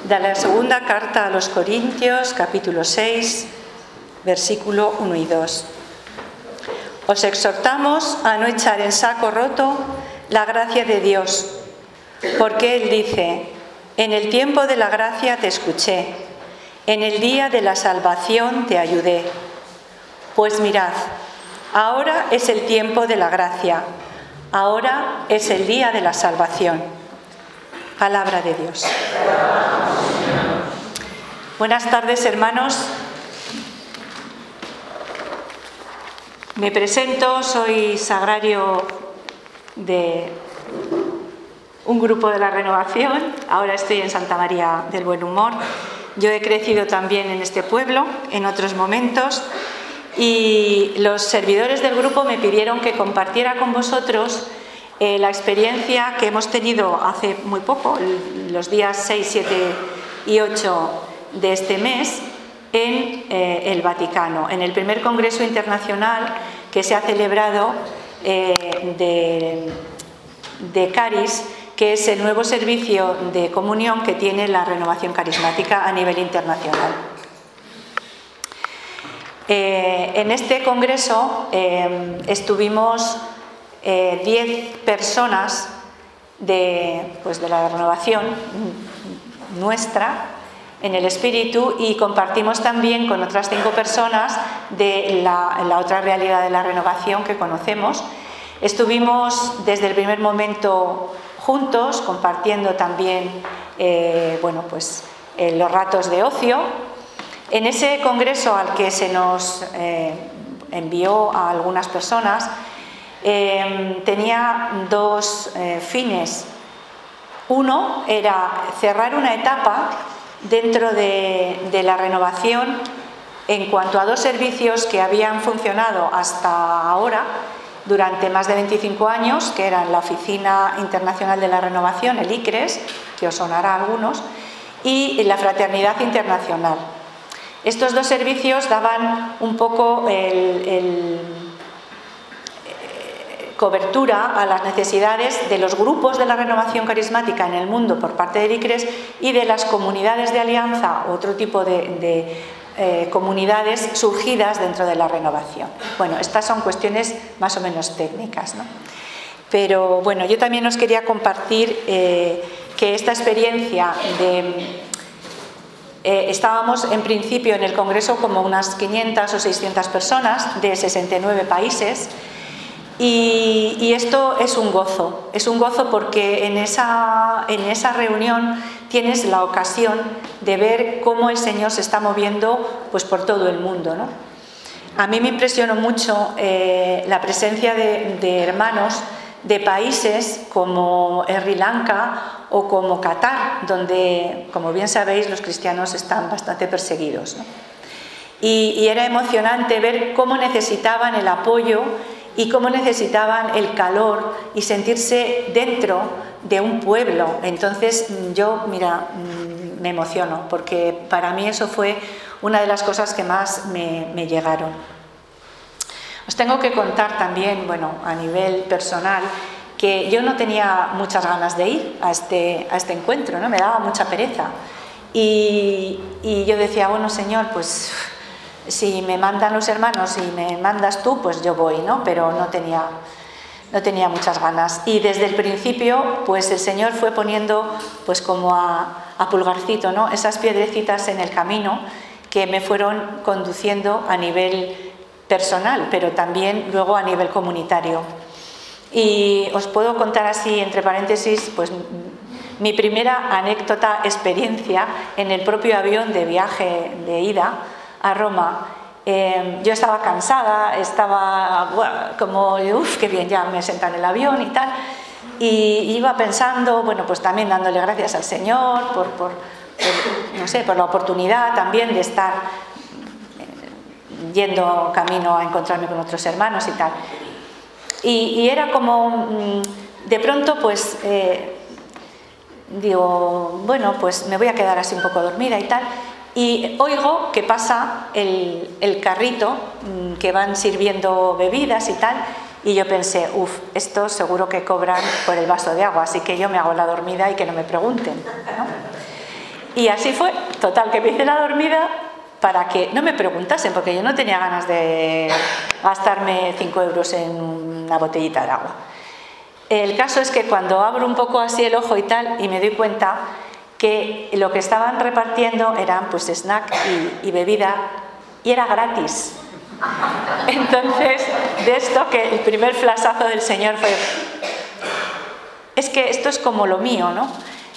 De la segunda carta a los Corintios, capítulo 6, versículo 1 y 2. Os exhortamos a no echar en saco roto la gracia de Dios, porque Él dice: en el tiempo de la gracia te escuché, en el día de la salvación te ayudé. Pues mirad, ahora es el tiempo de la gracia, ahora es el día de la salvación. Palabra de Dios. Buenas tardes, hermanos. Me presento, soy sagrario de un grupo de la Renovación. Ahora estoy en Santa María del Buen Humor. Yo he crecido también en este pueblo en otros momentos y los servidores del grupo me pidieron que compartiera con vosotros la experiencia que hemos tenido hace muy poco, los días 6, 7 y 8 de este mes, en el Vaticano, en el primer Congreso Internacional que se ha celebrado de Caris, que es el nuevo servicio de comunión que tiene la Renovación Carismática a nivel internacional. En este congreso estuvimos 10 personas de la Renovación nuestra en el espíritu, y compartimos también con otras 5 personas de la otra realidad de la Renovación que conocemos. Estuvimos desde el primer momento juntos, compartiendo también los ratos de ocio. En ese congreso al que se nos envió a algunas personas, tenía 2 fines. Uno era cerrar una etapa dentro de la Renovación en cuanto a 2 servicios que habían funcionado hasta ahora durante más de 25 años, que eran la Oficina Internacional de la Renovación, el ICRES, que os sonará a algunos, y la Fraternidad Internacional. Estos 2 servicios daban un poco cobertura a las necesidades de los grupos de la Renovación Carismática en el mundo por parte del ICRES y de las comunidades de alianza, otro tipo de comunidades surgidas dentro de la Renovación. Bueno, estas son cuestiones más o menos técnicas, ¿no? Pero bueno, yo también os quería compartir que esta experiencia estábamos en principio en el Congreso como unas 500 o 600 personas de 69 países. Y esto es un gozo porque en esa reunión tienes la ocasión de ver cómo el Señor se está moviendo pues por todo el mundo, ¿no? A mí me impresionó mucho la presencia de hermanos de países como Sri Lanka o como Qatar, donde, como bien sabéis, los cristianos están bastante perseguidos, ¿no? Y era emocionante ver cómo necesitaban el apoyo y cómo necesitaban el calor y sentirse dentro de un pueblo. Entonces yo, me emociono, porque para mí eso fue una de las cosas que más me llegaron. Os tengo que contar también, a nivel personal, que yo no tenía muchas ganas de ir a este encuentro, ¿no? Me daba mucha pereza. Y yo decía, bueno, Señor, pues si me mandan los hermanos y me mandas tú, pues yo voy, ¿no? Pero no tenía muchas ganas. Y desde el principio, pues el Señor fue poniendo, pues como a pulgarcito, ¿no? Esas piedrecitas en el camino que me fueron conduciendo a nivel personal, pero también luego a nivel comunitario. Y os puedo contar así, entre paréntesis, pues mi primera anécdota, experiencia en el propio avión de viaje de ida a Roma. Yo estaba cansada, estaba como, qué bien, ya me senté en el avión y tal, y iba pensando, pues también dándole gracias al Señor por la oportunidad también de estar yendo camino a encontrarme con otros hermanos y tal. Y era como, de pronto, pues digo, pues me voy a quedar así un poco dormida y tal. Y oigo que pasa el carrito que van sirviendo bebidas y tal, y yo pensé, esto seguro que cobran por el vaso de agua, así que yo me hago la dormida y que no me pregunten, ¿no? Y así fue, total, que me hice la dormida para que no me preguntasen, porque yo no tenía ganas de gastarme 5 euros en una botellita de agua. El caso es que cuando abro un poco así el ojo y tal, y me doy cuenta que lo que estaban repartiendo eran pues snack y bebida, y era gratis. Entonces, de esto que el primer flashazo del Señor fue, es que esto es como lo mío, ¿no?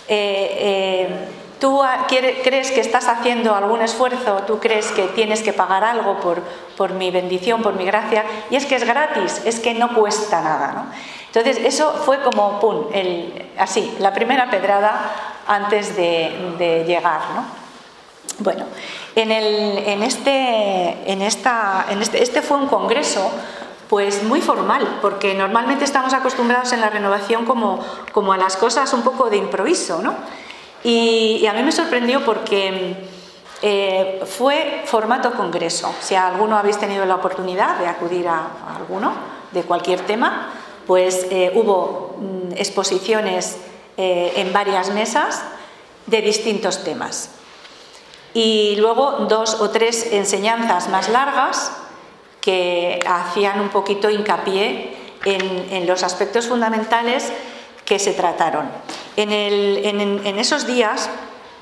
Tú crees que estás haciendo algún esfuerzo, tú crees que tienes que pagar algo por mi bendición, por mi gracia, y es que es gratis, es que no cuesta nada, ¿no? Entonces eso fue como, pum, así, la primera pedrada antes de llegar, ¿no? Bueno, este fue un congreso pues muy formal, porque normalmente estamos acostumbrados en la renovación como a las cosas un poco de improviso, ¿no? Y a mí me sorprendió porque fue formato congreso. Si alguno habéis tenido la oportunidad de acudir a alguno de cualquier tema, pues hubo exposiciones en varias mesas de distintos temas. Y luego 2 o 3 enseñanzas más largas que hacían un poquito hincapié en los aspectos fundamentales que se trataron. En esos días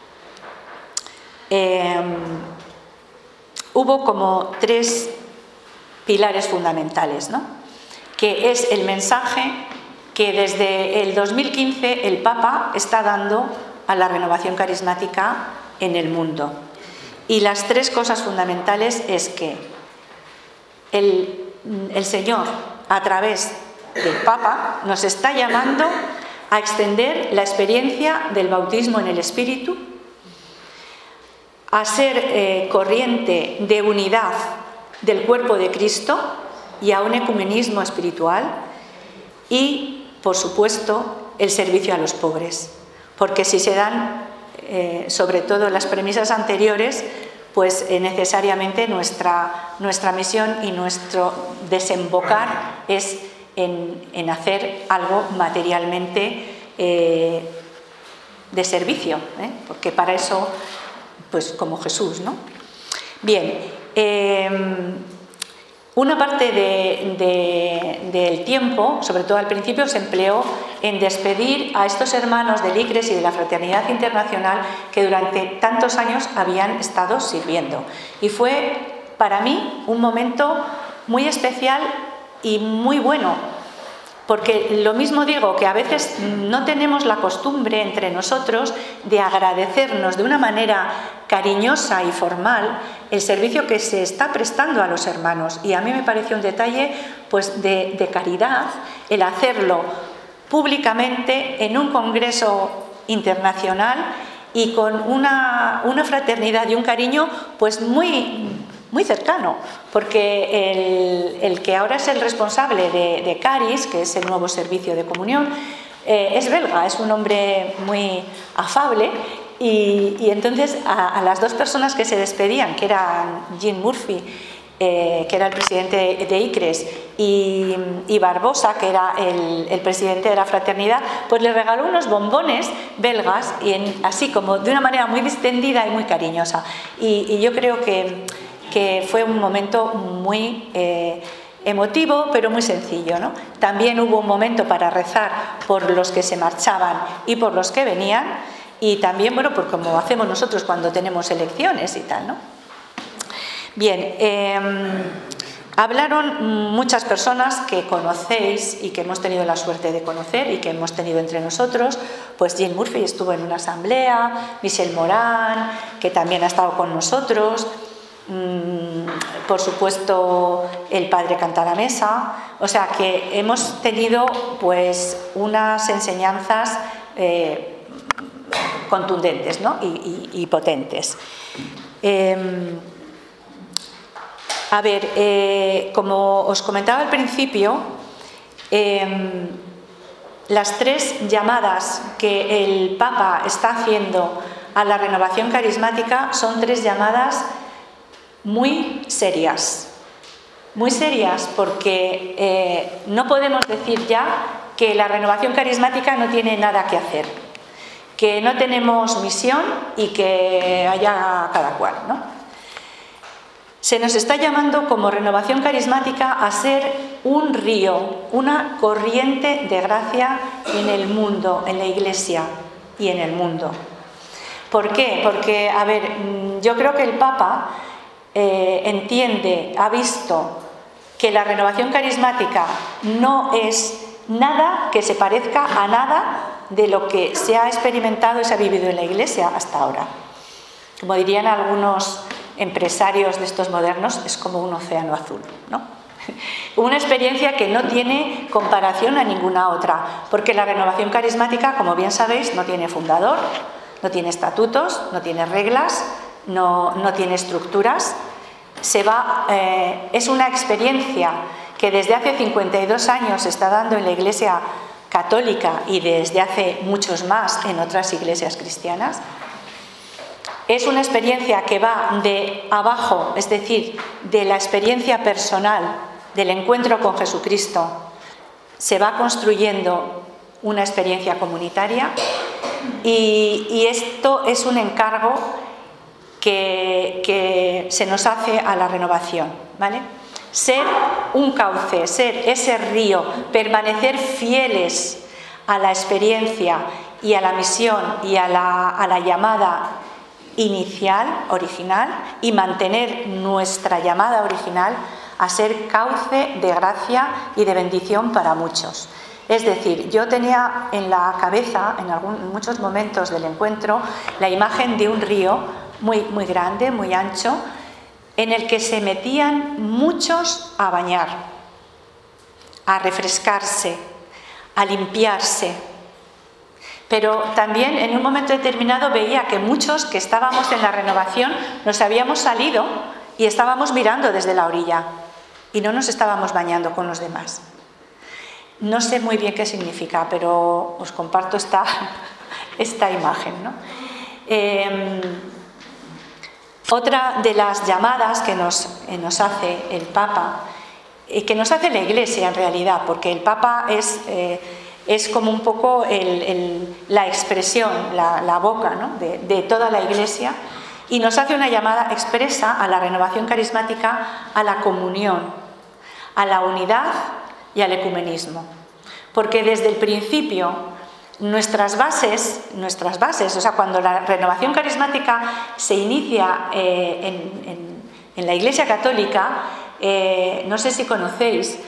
hubo como 3 pilares fundamentales, ¿no? Que es el mensaje que desde el 2015 el Papa está dando a la renovación carismática en el mundo. Y las 3 cosas fundamentales es que el Señor, a través del Papa, nos está llamando a extender la experiencia del bautismo en el Espíritu, a ser corriente de unidad del cuerpo de Cristo y a un ecumenismo espiritual y, por supuesto, el servicio a los pobres. Porque si se dan, sobre todo las premisas anteriores, pues necesariamente nuestra misión y nuestro desembocar es en hacer algo materialmente de servicio, porque para eso, pues como Jesús, ¿no? Bien, una parte del tiempo, sobre todo al principio, se empleó en despedir a estos hermanos del ICRES y de la Fraternidad Internacional que durante tantos años habían estado sirviendo. Y fue para mí un momento muy especial y muy bueno, porque lo mismo digo que a veces no tenemos la costumbre entre nosotros de agradecernos de una manera cariñosa y formal el servicio que se está prestando a los hermanos, y a mí me pareció un detalle pues de caridad el hacerlo públicamente en un congreso internacional y con una fraternidad y un cariño pues muy cercano, porque el que ahora es el responsable de Caris, que es el nuevo servicio de comunión, es belga, es un hombre muy afable, y entonces a las 2 personas que se despedían, que eran Jean Murphy, que era el presidente de ICRES, y Barbosa, que era el presidente de la fraternidad, pues le regaló unos bombones belgas, y así como de una manera muy distendida y muy cariñosa, y yo creo que fue un momento muy emotivo, pero muy sencillo, ¿no? También hubo un momento para rezar por los que se marchaban y por los que venían, y también, bueno, por como hacemos nosotros cuando tenemos elecciones y tal, ¿no? Bien, hablaron muchas personas que conocéis y que hemos tenido la suerte de conocer y que hemos tenido entre nosotros. Pues Jean Murphy estuvo en una asamblea, Michel Morán, que también ha estado con nosotros, por supuesto el padre Cantalamessa, o sea que hemos tenido pues unas enseñanzas contundentes, ¿no? y potentes. A ver, como os comentaba al principio, las 3 llamadas que el Papa está haciendo a la renovación carismática son 3 llamadas muy serias porque no podemos decir ya que la renovación carismática no tiene nada que hacer. que no tenemos misión y que haya cada cual, ¿no? Se nos está llamando como Renovación Carismática a ser un río, una corriente de gracia en el mundo, en la Iglesia y en el mundo. ¿Por qué? Porque, a ver, yo creo que el Papa entiende, ha visto que la renovación carismática no es nada que se parezca a nada de lo que se ha experimentado y se ha vivido en la Iglesia hasta ahora. Como dirían algunos empresarios de estos modernos, es como un océano azul, ¿no? Una experiencia que no tiene comparación a ninguna otra, porque la renovación carismática, como bien sabéis, no tiene fundador, no tiene estatutos, no tiene reglas, no tiene estructuras. Es una experiencia que desde hace 52 años se está dando en la Iglesia católica y desde hace muchos más en otras iglesias cristianas. Es una experiencia que va de abajo, es decir, de la experiencia personal, del encuentro con Jesucristo. Se va construyendo una experiencia comunitaria y esto es un encargo que se nos hace a la renovación, ¿vale? Ser un cauce, ser ese río, permanecer fieles a la experiencia y a la misión y a la llamada inicial, original, y mantener nuestra llamada original a ser cauce de gracia y de bendición para muchos. Es decir, yo tenía en la cabeza, en muchos momentos del encuentro, la imagen de un río muy, muy grande, muy ancho, en el que se metían muchos a bañar, a refrescarse, a limpiarse. Pero también en un momento determinado veía que muchos que estábamos en la renovación nos habíamos salido y estábamos mirando desde la orilla y no nos estábamos bañando con los demás. No sé muy bien qué significa, pero os comparto esta imagen, ¿no? Otra de las llamadas que nos hace el Papa, y que nos hace la Iglesia en realidad, porque el Papa es como un poco la expresión, la boca, ¿no?, de toda la Iglesia, y nos hace una llamada expresa a la renovación carismática, a la comunión, a la unidad y al ecumenismo. Porque desde el principio nuestras bases, o sea, cuando la renovación carismática se inicia en la Iglesia Católica, no sé si conocéis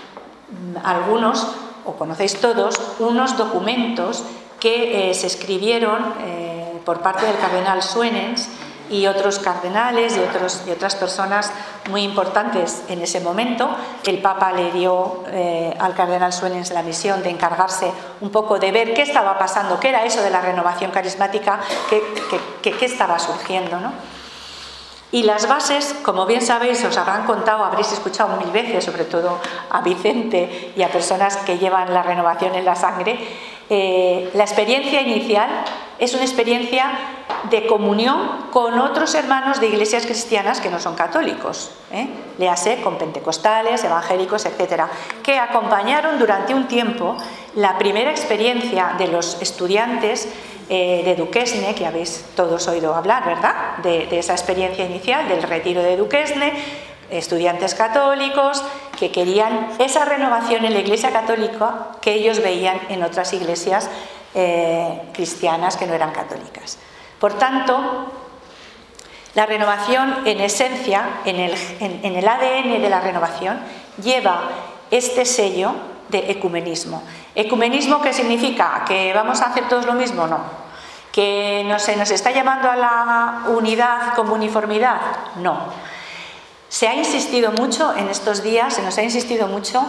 algunos, o conocéis todos, unos documentos que se escribieron por parte del cardenal Suenens y otros cardenales y otras personas muy importantes en ese momento. El Papa le dio al cardenal Suenens la misión de encargarse un poco de ver qué estaba pasando, qué era eso de la renovación carismática, qué estaba surgiendo, ¿no? Y las bases, como bien sabéis, os habrán contado, habréis escuchado 1000 veces, sobre todo a Vicente y a personas que llevan la renovación en la sangre, la experiencia inicial es una experiencia de comunión con otros hermanos de iglesias cristianas que no son católicos, léase con pentecostales, evangélicos, etcétera, que acompañaron durante un tiempo la primera experiencia de los estudiantes de Duquesne, que habéis todos oído hablar, ¿verdad?, de esa experiencia inicial del retiro de Duquesne, estudiantes católicos que querían esa renovación en la Iglesia Católica que ellos veían en otras iglesias cristianas que no eran católicas. Por tanto, la renovación en esencia, en el ADN de la renovación, lleva este sello de ecumenismo. ¿Ecumenismo qué significa? ¿Que vamos a hacer todos lo mismo? No. ¿Que se nos está llamando a la unidad como uniformidad? No. Se ha insistido mucho en estos días, se nos ha insistido mucho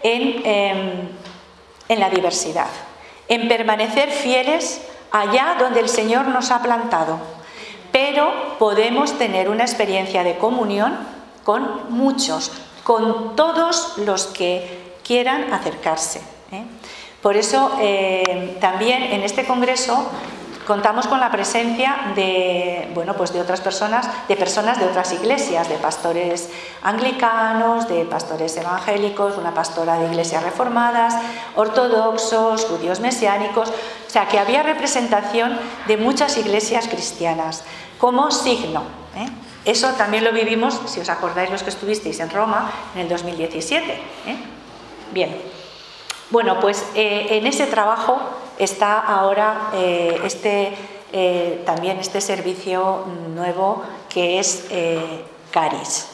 en la diversidad, en permanecer fieles allá donde el Señor nos ha plantado, pero podemos tener una experiencia de comunión con muchos, con todos los que quieran acercarse. Por eso también en este congreso, contamos con la presencia de, bueno, pues de otras personas, de otras iglesias, de pastores anglicanos, de pastores evangélicos, una pastora de iglesias reformadas, ortodoxos, judíos mesiánicos, o sea que había representación de muchas iglesias cristianas como signo, ¿eh? Eso también lo vivimos, si os acordáis los que estuvisteis en Roma en el 2017, ¿eh? Bien, bueno, pues en ese trabajo está ahora también este servicio nuevo que es Caris.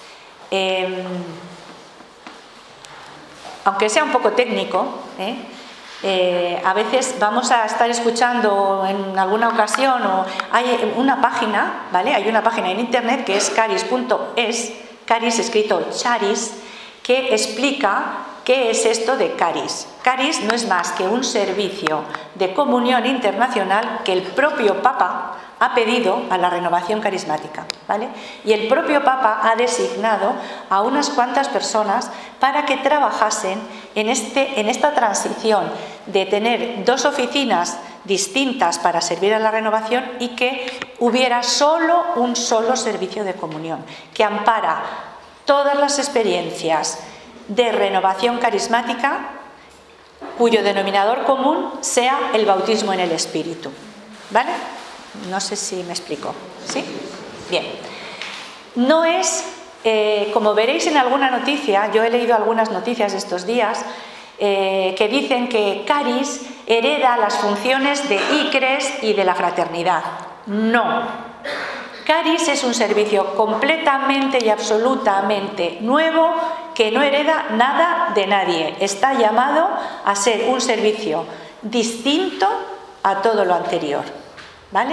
Aunque sea un poco técnico, a veces vamos a estar escuchando en alguna ocasión, o hay una página, ¿vale? Hay una página en internet que es caris.es, Caris escrito charis, que explica qué es esto de Caris. Caris no es más que un servicio de comunión internacional que el propio Papa ha pedido a la renovación carismática, ¿vale? Y el propio Papa ha designado a unas cuantas personas para que trabajasen en esta transición de tener dos oficinas distintas para servir a la renovación y que hubiera solo un solo servicio de comunión que ampara todas las experiencias de renovación carismática cuyo denominador común sea el bautismo en el Espíritu, ¿vale? No sé si me explico, ¿sí? Bien. No es, como veréis en alguna noticia, yo he leído algunas noticias estos días que dicen que Caris hereda las funciones de ICRES y de la fraternidad. No. Caris es un servicio completamente y absolutamente nuevo que no hereda nada de nadie. Está llamado a ser un servicio distinto a todo lo anterior, ¿vale?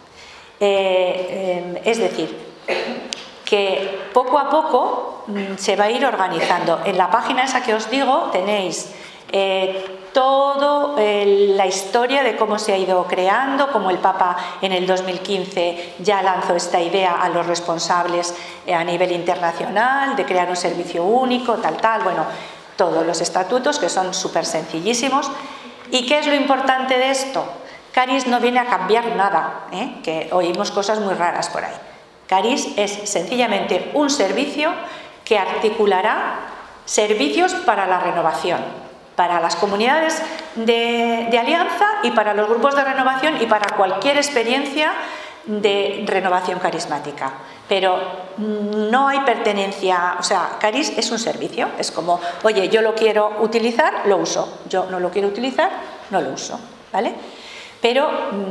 Es decir, que poco a poco se va a ir organizando. En la página esa que os digo tenéis toda la historia de cómo se ha ido creando, cómo el Papa en el 2015 ya lanzó esta idea a los responsables a nivel internacional de crear un servicio único, tal, bueno, todos los estatutos que son súper sencillísimos. ¿Y qué es lo importante de esto? Caris no viene a cambiar nada, que oímos cosas muy raras por ahí. Caris es sencillamente un servicio que articulará servicios para la renovación, para las comunidades de alianza y para los grupos de renovación y para cualquier experiencia de renovación carismática. Pero no hay pertenencia, o sea, Caris es un servicio, es como, oye, yo lo quiero utilizar, lo uso, yo no lo quiero utilizar, no lo uso, ¿vale? Pero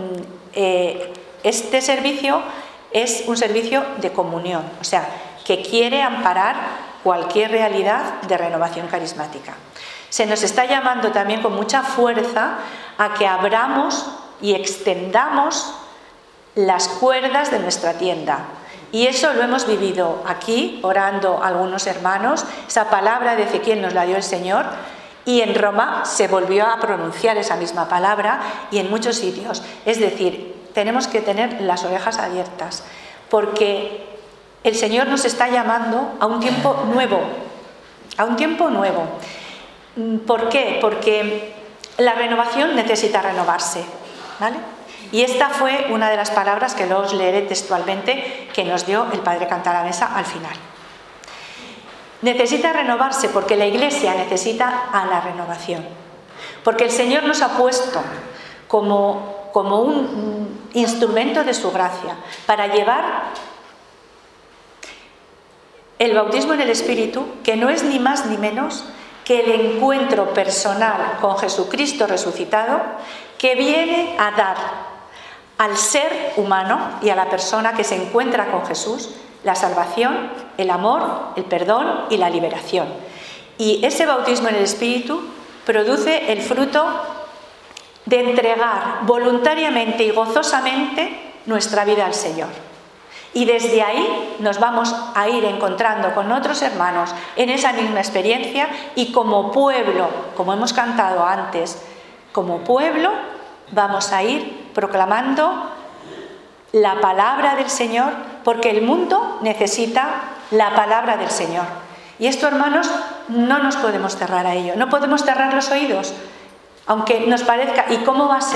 este servicio es un servicio de comunión, o sea, que quiere amparar cualquier realidad de renovación carismática. Se nos está llamando también con mucha fuerza a que abramos y extendamos las cuerdas de nuestra tienda. Y eso lo hemos vivido aquí, orando algunos hermanos. Esa palabra de Ezequiel nos la dio el Señor. Y en Roma se volvió a pronunciar esa misma palabra y en muchos sitios. Es decir, tenemos que tener las orejas abiertas, porque el Señor nos está llamando a un tiempo nuevo, a un tiempo nuevo. ¿Por qué? Porque la renovación necesita renovarse, ¿vale? Y esta fue una de las palabras que os leeré textualmente que nos dio el Padre Cantalamessa al final. Necesita renovarse porque la Iglesia necesita a la renovación, porque el Señor nos ha puesto como un instrumento de su gracia para llevar el bautismo en el Espíritu, que no es ni más ni menos que el encuentro personal con Jesucristo resucitado, que viene a dar al ser humano y a la persona que se encuentra con Jesús la salvación, el amor, el perdón y la liberación. Y ese bautismo en el Espíritu produce el fruto de entregar voluntariamente y gozosamente nuestra vida al Señor. Y desde ahí nos vamos a ir encontrando con otros hermanos en esa misma experiencia y como pueblo, como hemos cantado antes, como pueblo vamos a ir proclamando la palabra del Señor, porque el mundo necesita la palabra del Señor. Y esto, hermanos, no nos podemos cerrar a ello, no podemos cerrar los oídos, aunque nos parezca, ¿y cómo va a ser?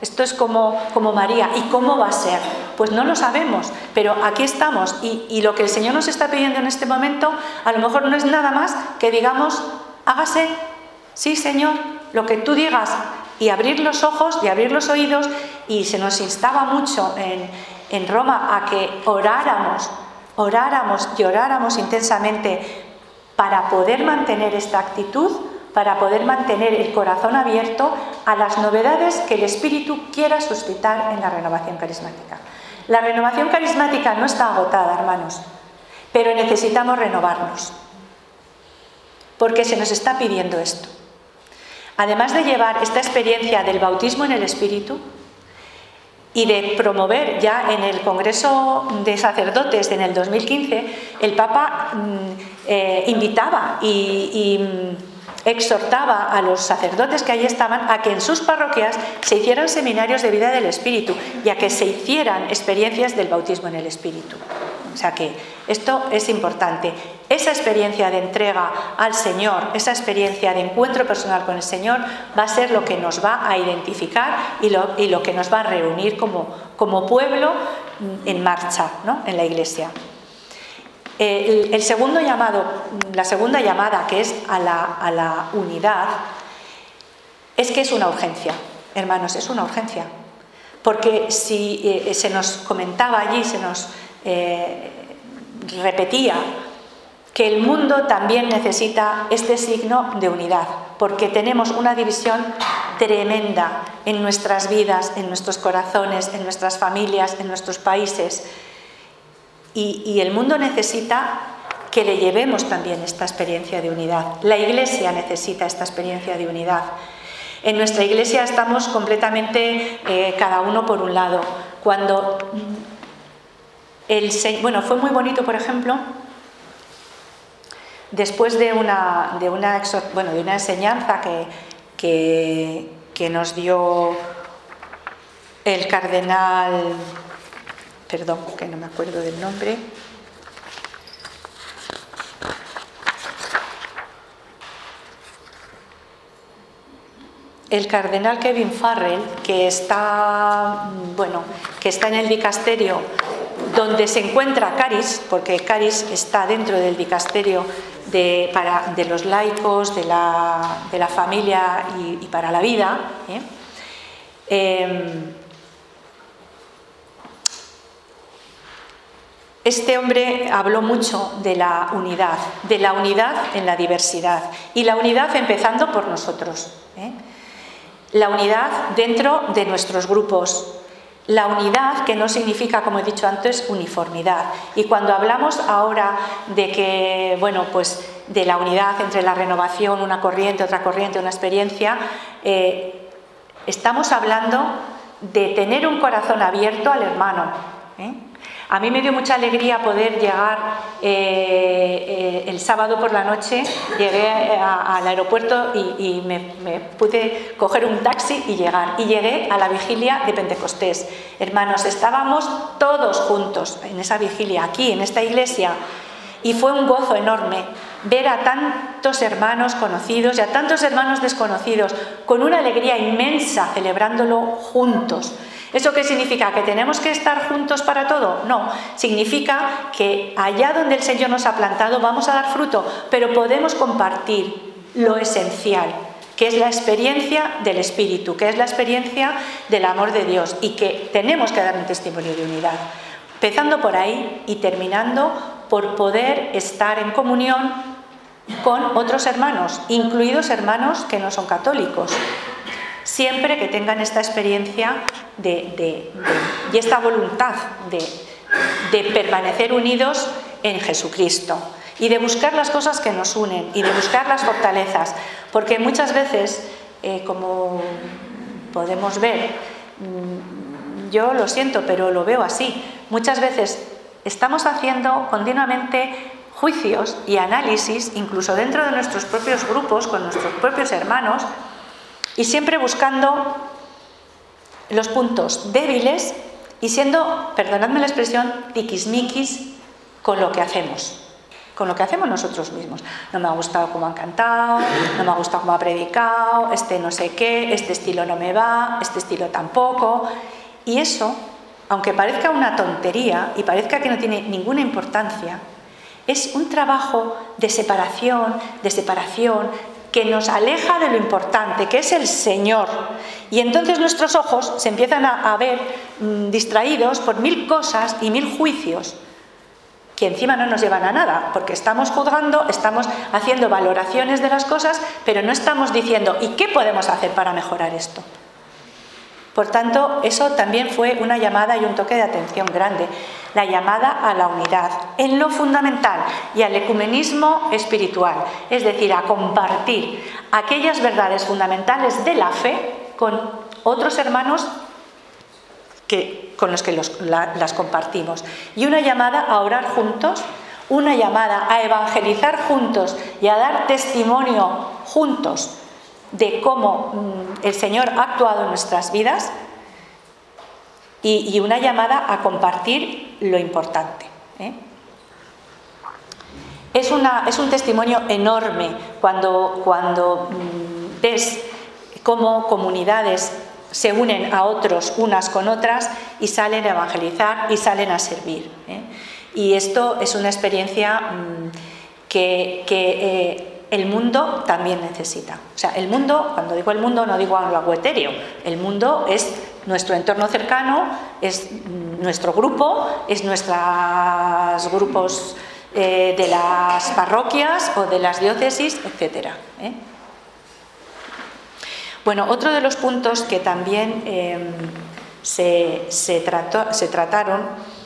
Esto es como María. ¿Y cómo va a ser? Pues no lo sabemos, pero aquí estamos y lo que el Señor nos está pidiendo en este momento a lo mejor no es nada más que digamos, hágase, sí Señor, lo que tú digas, y abrir los ojos y abrir los oídos. Y se nos instaba mucho en Roma a que oráramos y oráramos intensamente para poder mantener esta actitud, para poder mantener el corazón abierto a las novedades que el Espíritu quiera suscitar en la renovación carismática. La renovación carismática no está agotada, hermanos, pero necesitamos renovarnos, porque se nos está pidiendo esto. Además de llevar esta experiencia del bautismo en el Espíritu y de promover ya en el Congreso de Sacerdotes en el 2015, el Papa invitaba y exhortaba a los sacerdotes que allí estaban a que en sus parroquias se hicieran seminarios de vida del Espíritu y a que se hicieran experiencias del bautismo en el Espíritu. O sea que esto es importante. Esa experiencia de entrega al Señor, esa experiencia de encuentro personal con el Señor va a ser lo que nos va a identificar y lo que nos va a reunir como pueblo en marcha, ¿no?, en la Iglesia. El segundo llamado, la segunda llamada, que es a la unidad, es que es una urgencia, hermanos, es una urgencia. Porque si se nos comentaba allí, se nos repetía que el mundo también necesita este signo de unidad, porque tenemos una división tremenda en nuestras vidas, en nuestros corazones, en nuestras familias, en nuestros países. Y el mundo necesita que le llevemos también esta experiencia de unidad. La Iglesia necesita esta experiencia de unidad. En nuestra Iglesia estamos completamente cada uno por un lado. Cuando fue muy bonito, por ejemplo, después de una enseñanza que nos dio el cardenal, perdón, que no me acuerdo del nombre, el cardenal Kevin Farrell, que está en el dicasterio donde se encuentra Caris, porque Caris está dentro del dicasterio de los laicos, de la familia y para la vida. Este hombre habló mucho de la unidad en la diversidad, y la unidad empezando por nosotros. La unidad dentro de nuestros grupos. La unidad que no significa, como he dicho antes, uniformidad. Y cuando hablamos ahora de que, de la unidad entre la renovación, una corriente, otra corriente, una experiencia, estamos hablando de tener un corazón abierto al hermano. A mí me dio mucha alegría poder llegar el sábado por la noche, llegué al aeropuerto y me pude coger un taxi y llegar. Y llegué a la vigilia de Pentecostés. Hermanos, estábamos todos juntos en esa vigilia, aquí en esta iglesia, y fue un gozo enorme ver a tantos hermanos conocidos y a tantos hermanos desconocidos con una alegría inmensa celebrándolo juntos. ¿Eso qué significa? ¿Que tenemos que estar juntos para todo? No, significa que allá donde el Señor nos ha plantado vamos a dar fruto, pero podemos compartir lo esencial, que es la experiencia del Espíritu, que es la experiencia del amor de Dios, y que tenemos que dar un testimonio de unidad, empezando por ahí y terminando por poder estar en comunión con otros hermanos, incluidos hermanos que no son católicos, siempre que tengan esta experiencia y esta voluntad de permanecer unidos en Jesucristo y de buscar las cosas que nos unen y de buscar las fortalezas, porque muchas veces, como podemos ver, yo lo siento, pero lo veo así, muchas veces estamos haciendo continuamente juicios y análisis, incluso dentro de nuestros propios grupos, con nuestros propios hermanos, y siempre buscando los puntos débiles y siendo, perdonadme la expresión, tiquismiquis con lo que hacemos. con lo que hacemos nosotros mismos. No me ha gustado cómo han cantado, no me ha gustado cómo ha predicado, este no sé qué, este estilo no me va, este estilo tampoco. Y eso, aunque parezca una tontería y parezca que no tiene ninguna importancia, es un trabajo de separación, que nos aleja de lo importante, que es el Señor. Y entonces nuestros ojos se empiezan a ver distraídos por 1000 cosas y 1000 juicios, que encima no nos llevan a nada, porque estamos juzgando, estamos haciendo valoraciones de las cosas, pero no estamos diciendo, ¿y qué podemos hacer para mejorar esto? Por tanto, eso también fue una llamada y un toque de atención grande, la llamada a la unidad, en lo fundamental, y al ecumenismo espiritual, es decir, a compartir aquellas verdades fundamentales de la fe con otros hermanos con los que las compartimos. Y una llamada a orar juntos, una llamada a evangelizar juntos y a dar testimonio juntos de cómo el Señor ha actuado en nuestras vidas, y una llamada a compartir lo importante. Es un testimonio enorme cuando ves cómo comunidades se unen a otros unas con otras y salen a evangelizar y salen a servir. Y esto es una experiencia que el mundo también necesita. O sea, el mundo, cuando digo el mundo, no digo algo etéreo. El mundo es nuestro entorno cercano, es nuestro grupo, es nuestros grupos de las parroquias o de las diócesis, etc. Bueno, otro de los puntos que también se trataron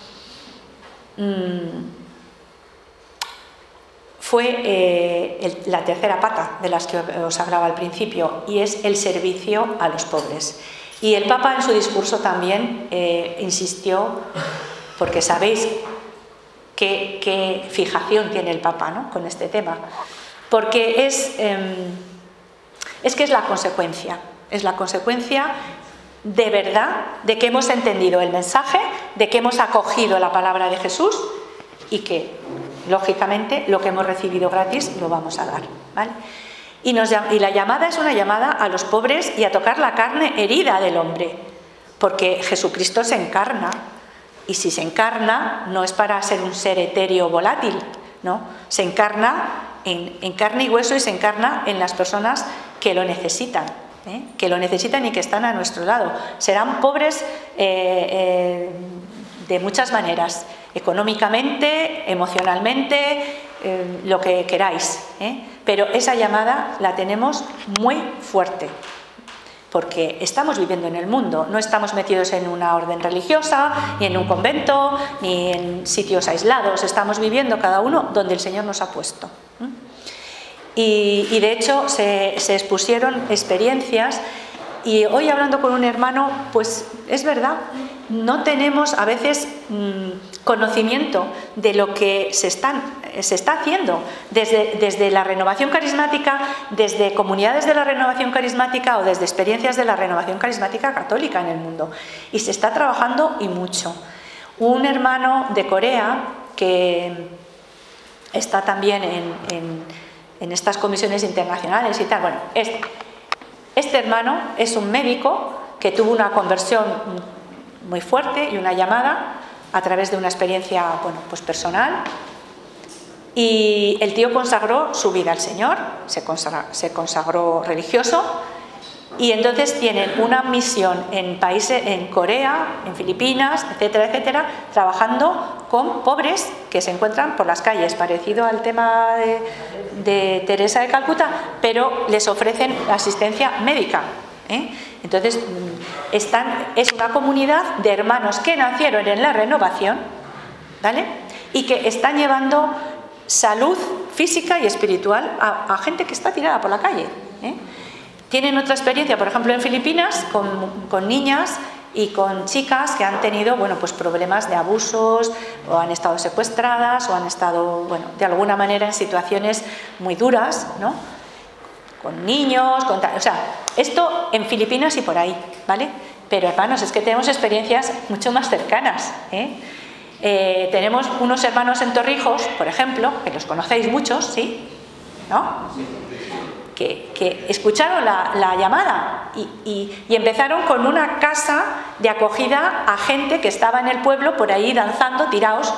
fue la tercera pata de las que os hablaba al principio, y es el servicio a los pobres. Y el Papa en su discurso también insistió, porque sabéis qué fijación tiene el Papa, ¿no?, con este tema, porque es que es la consecuencia de verdad de que hemos entendido el mensaje, de que hemos acogido la palabra de Jesús y que, lógicamente, lo que hemos recibido gratis lo vamos a dar, ¿vale? Y la llamada es una llamada a los pobres y a tocar la carne herida del hombre, porque Jesucristo se encarna, y si se encarna no es para ser un ser etéreo volátil, ¿no? Se encarna en carne y hueso, y se encarna en las personas que lo necesitan, y que están a nuestro lado. Serán pobres de muchas maneras, económicamente, emocionalmente, lo que queráis, pero esa llamada la tenemos muy fuerte, porque estamos viviendo en el mundo, no estamos metidos en una orden religiosa, ni en un convento, ni en sitios aislados, estamos viviendo cada uno donde el Señor nos ha puesto. Y de hecho se expusieron experiencias, y hoy, hablando con un hermano, pues es verdad, no tenemos a veces conocimiento de lo que se está haciendo desde la renovación carismática, desde comunidades de la renovación carismática o desde experiencias de la renovación carismática católica en el mundo, y se está trabajando, y mucho. Un hermano de Corea que está también en estas comisiones internacionales y tal, bueno, este hermano es un médico que tuvo una conversión muy fuerte y una llamada a través de una experiencia, bueno, pues personal, y el tío consagró su vida al Señor, se consagró religioso, y entonces tienen una misión en países, en Corea, en Filipinas, etcétera, etcétera, trabajando con pobres que se encuentran por las calles, parecido al tema de Teresa de Calcuta, pero les ofrecen asistencia médica. Entonces es una comunidad de hermanos que nacieron en la renovación, ¿vale?, y que están llevando salud física y espiritual a gente que está tirada por la calle. Tienen otra experiencia, por ejemplo, en Filipinas, con niñas y con chicas que han tenido, bueno, pues problemas de abusos, o han estado secuestradas, o han estado, bueno, de alguna manera en situaciones muy duras, ¿no?, con niños, o sea, esto en Filipinas y por ahí, ¿vale? Pero, hermanos, es que tenemos experiencias mucho más cercanas, Tenemos unos hermanos en Torrijos, por ejemplo, que los conocéis muchos, ¿sí? ¿No? Que escucharon la llamada y empezaron con una casa de acogida a gente que estaba en el pueblo por ahí danzando, tirados,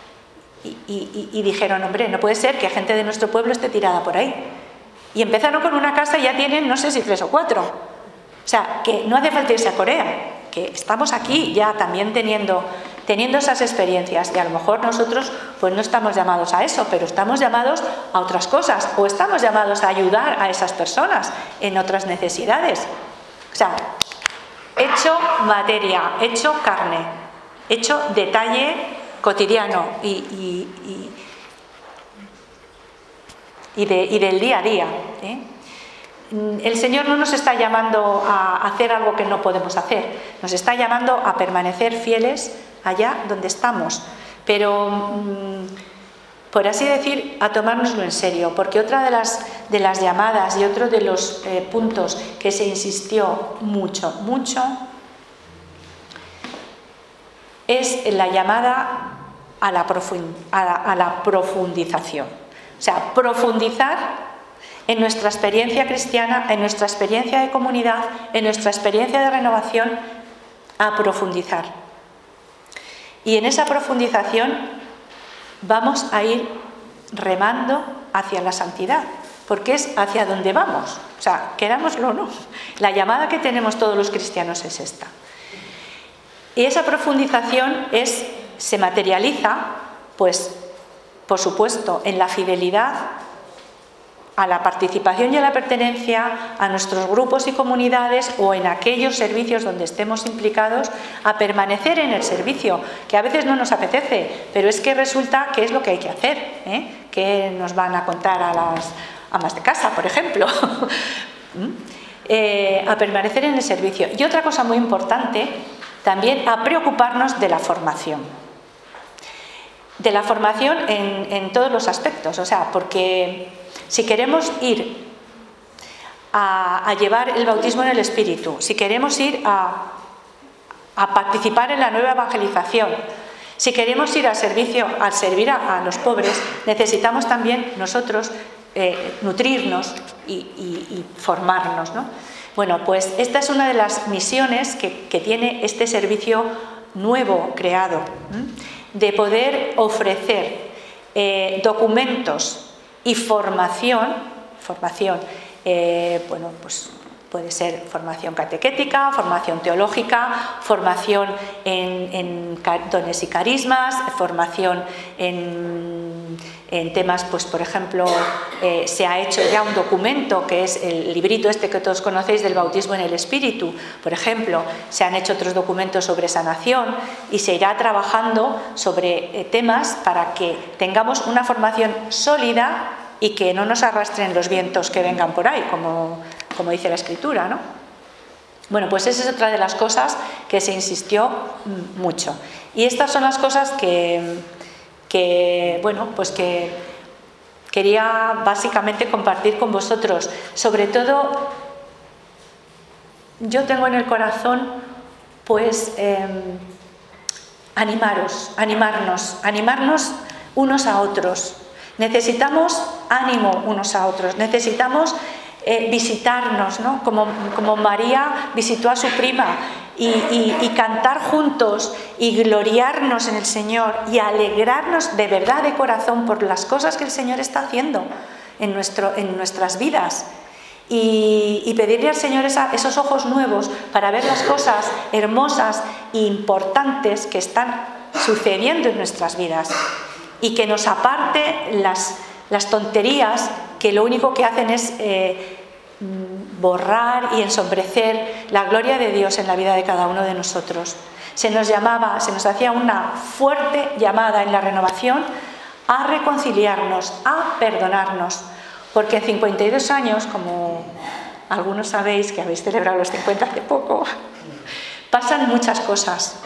y dijeron, hombre, no puede ser que gente de nuestro pueblo esté tirada por ahí. Y empezaron con una casa y ya tienen, no sé si 3 o 4. O sea, que no hace falta irse a Corea, que estamos aquí ya también teniendo esas experiencias, y a lo mejor nosotros pues no estamos llamados a eso, pero estamos llamados a otras cosas, o estamos llamados a ayudar a esas personas en otras necesidades. O sea, hecho materia, hecho carne, hecho detalle cotidiano y del día a día, ¿eh? El Señor no nos está llamando a hacer algo que no podemos hacer, nos está llamando a permanecer fieles allá donde estamos, pero por así decir, a tomárnoslo en serio, porque otra de las llamadas y otro de los puntos que se insistió mucho es la llamada a la profundización, o sea, profundizar en nuestra experiencia cristiana, en nuestra experiencia de comunidad, en nuestra experiencia de renovación, a profundizar. Y en esa profundización vamos a ir remando hacia la santidad, porque es hacia donde vamos. O sea, querámoslo o no, la llamada que tenemos todos los cristianos es esta. Y esa profundización se materializa, pues, por supuesto, en la fidelidad a la participación y a la pertenencia a nuestros grupos y comunidades o en aquellos servicios donde estemos implicados, a permanecer en el servicio, que a veces no nos apetece, pero es que resulta que es lo que hay que hacer, ¿eh? Que nos van a contar a las amas de casa, por ejemplo. A permanecer en el servicio. Y otra cosa muy importante, también a preocuparnos de la formación. De la formación en todos los aspectos, o sea, porque si queremos ir a llevar el bautismo en el Espíritu, si queremos ir a participar en la nueva evangelización, si queremos ir a servir a los pobres, necesitamos también nosotros nutrirnos y formarnos, ¿no? Bueno, pues esta es una de las misiones que tiene este servicio nuevo creado, de poder ofrecer documentos y formación, bueno, pues puede ser formación catequética, formación teológica, formación en dones y carismas, formación en temas, pues por ejemplo, se ha hecho ya un documento que es el librito este que todos conocéis del bautismo en el Espíritu, por ejemplo, se han hecho otros documentos sobre sanación y se irá trabajando sobre temas para que tengamos una formación sólida y que no nos arrastren los vientos que vengan por ahí, como dice la Escritura, ¿no? Bueno, pues esa es otra de las cosas que se insistió mucho. Y estas son las cosas bueno, pues que quería básicamente compartir con vosotros. Sobre todo, yo tengo en el corazón, pues, animarnos unos a otros. Necesitamos ánimo unos a otros, necesitamos visitarnos, ¿no? Como María visitó a su prima y cantar juntos y gloriarnos en el Señor y alegrarnos de verdad de corazón por las cosas que el Señor está haciendo en nuestras vidas y pedirle al Señor esos ojos nuevos para ver las cosas hermosas e importantes que están sucediendo en nuestras vidas y que nos aparte las tonterías que lo único que hacen es borrar y ensombrecer la gloria de Dios en la vida de cada uno de nosotros. Se nos hacía una fuerte llamada en la renovación a reconciliarnos, a perdonarnos, porque en 52 años, como algunos sabéis que habéis celebrado los 50 hace poco, pasan muchas cosas.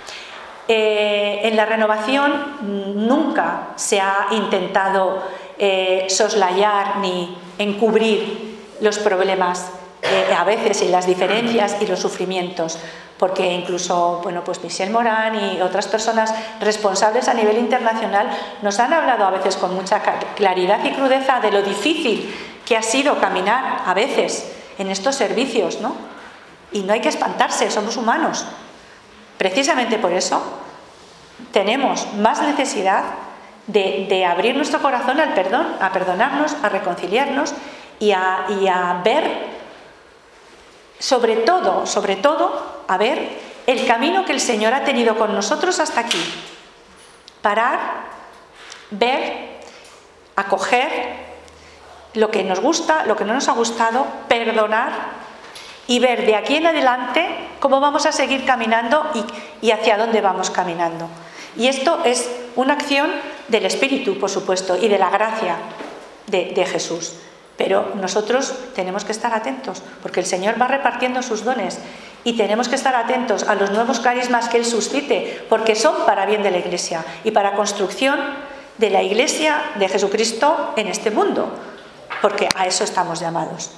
En la renovación nunca se ha intentado soslayar ni encubrir los problemas a veces en las diferencias y los sufrimientos, porque incluso, bueno, pues Michel Morán y otras personas responsables a nivel internacional nos han hablado a veces con mucha claridad y crudeza de lo difícil que ha sido caminar a veces en estos servicios, ¿no? Y no hay que espantarse, somos humanos. Precisamente por eso tenemos más necesidad de abrir nuestro corazón al perdón, a perdonarnos, a reconciliarnos y a ver, sobre todo, a ver el camino que el Señor ha tenido con nosotros hasta aquí. Parar, ver, acoger lo que nos gusta, lo que no nos ha gustado, perdonar y ver de aquí en adelante cómo vamos a seguir caminando y hacia dónde vamos caminando. Y esto es una acción del Espíritu, por supuesto, y de la gracia de Jesús. Pero nosotros tenemos que estar atentos, porque el Señor va repartiendo sus dones y tenemos que estar atentos a los nuevos carismas que Él suscite, porque son para bien de la Iglesia y para construcción de la Iglesia de Jesucristo en este mundo, porque a eso estamos llamados.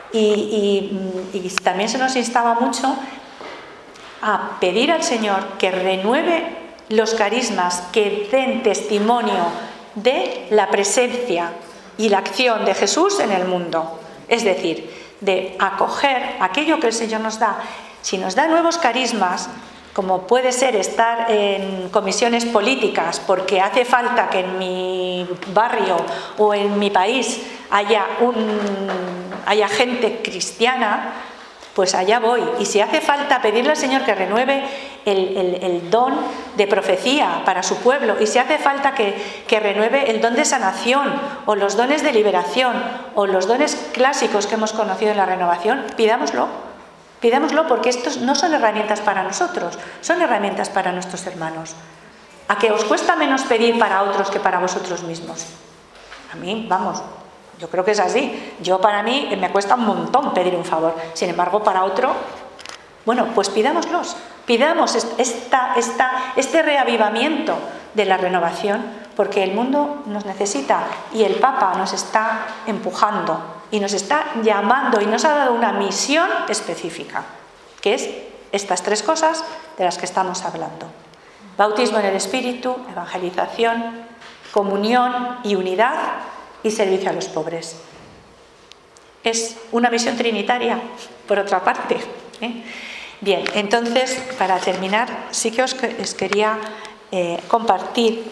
Y también se nos instaba mucho a pedir al Señor que renueve los carismas que den testimonio de la presencia y la acción de Jesús en el mundo, es decir, de acoger aquello que el Señor nos da. Si nos da nuevos carismas, como puede ser estar en comisiones políticas, porque hace falta que en mi barrio o en mi país haya gente cristiana, pues allá voy. Y si hace falta pedirle al Señor que renueve el don de profecía para su pueblo, y si hace falta que renueve el don de sanación o los dones de liberación o los dones clásicos que hemos conocido en la renovación, pidámoslo, porque estos no son herramientas para nosotros, son herramientas para nuestros hermanos. ¿A que os cuesta menos pedir para otros que para vosotros mismos? A mí, vamos, yo creo que es así. Para mí me cuesta un montón pedir un favor. Sin embargo, para otro, bueno, pues pidámoslos. Pidamos este reavivamiento de la renovación, porque el mundo nos necesita y el Papa nos está empujando y nos está llamando y nos ha dado una misión específica, que es estas tres cosas de las que estamos hablando: bautismo en el Espíritu, evangelización, comunión y unidad, y servicio a los pobres. Es una misión trinitaria, por otra parte, ¿eh? Bien, entonces, para terminar, sí que os quería compartir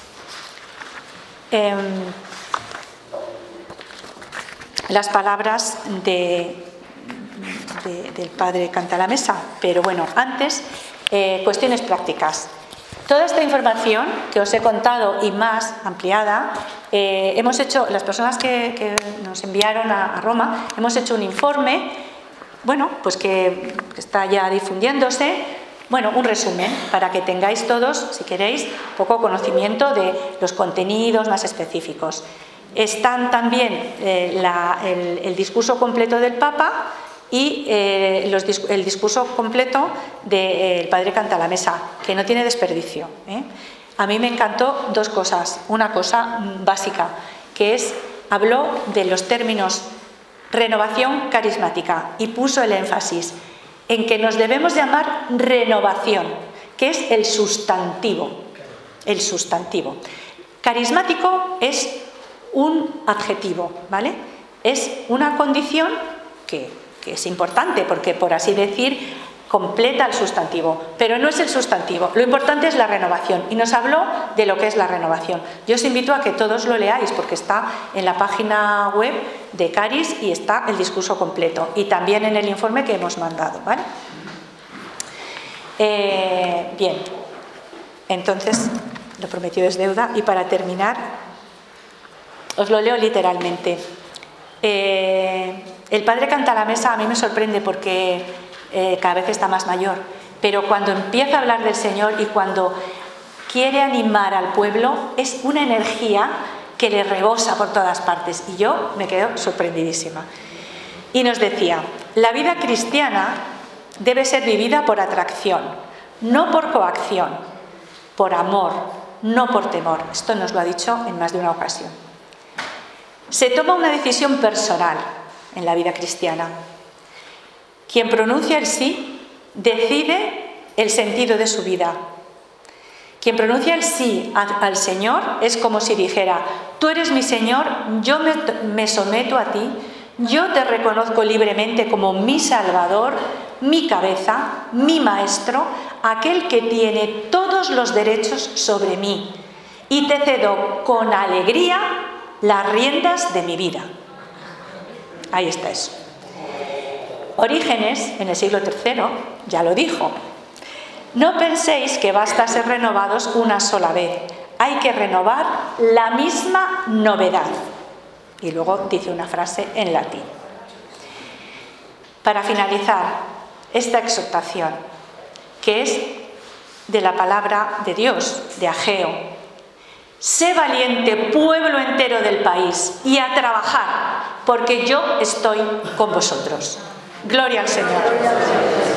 las palabras del Padre Cantalamessa, pero bueno, antes, cuestiones prácticas. Toda esta información que os he contado y más ampliada, hemos hecho, las personas que nos enviaron a Roma, hemos hecho un informe, bueno, pues que está ya difundiéndose, bueno, un resumen para que tengáis todos, si queréis, poco conocimiento de los contenidos más específicos. Están también el discurso completo del Papa y el discurso completo del Padre Cantalamessa, que no tiene desperdicio, ¿eh? A mí me encantó dos cosas. Una cosa básica, que es, habló de los términos renovación carismática y puso el énfasis en que nos debemos llamar renovación, que es el sustantivo. El sustantivo. Carismático es un adjetivo, ¿vale? Es una condición que es importante porque, por así decir, completa el sustantivo, pero no es el sustantivo. Lo importante es la renovación, y nos habló de lo que es la renovación. Yo os invito a que todos lo leáis, porque está en la página web de Caris y está el discurso completo, y también en el informe que hemos mandado, ¿vale? Bien, entonces, lo prometido es deuda, y para terminar, os lo leo literalmente. El Padre Cantalamessa a mí me sorprende porque cada vez está más mayor, pero cuando empieza a hablar del Señor y cuando quiere animar al pueblo, es una energía que le rebosa por todas partes, y yo me quedo sorprendidísima. Y nos decía: la vida cristiana debe ser vivida por atracción, no por coacción, por amor, no por temor. Esto nos lo ha dicho en más de una ocasión. Se toma una decisión personal en la vida cristiana. Quien pronuncia el sí decide el sentido de su vida. Quien pronuncia el sí al Señor es como si dijera: tú eres mi Señor, yo me someto a ti, yo te reconozco libremente como mi Salvador, mi cabeza, mi Maestro, aquel que tiene todos los derechos sobre mí, y te cedo con alegría las riendas de mi vida. Ahí está eso. Orígenes, en el siglo III, ya lo dijo: no penséis que basta ser renovados una sola vez, hay que renovar la misma novedad. Y luego dice una frase en latín. Para finalizar esta exhortación, que es de la palabra de Dios, de Ageo: sé valiente, pueblo entero del país, y a trabajar, porque yo estoy con vosotros. Gloria al Señor.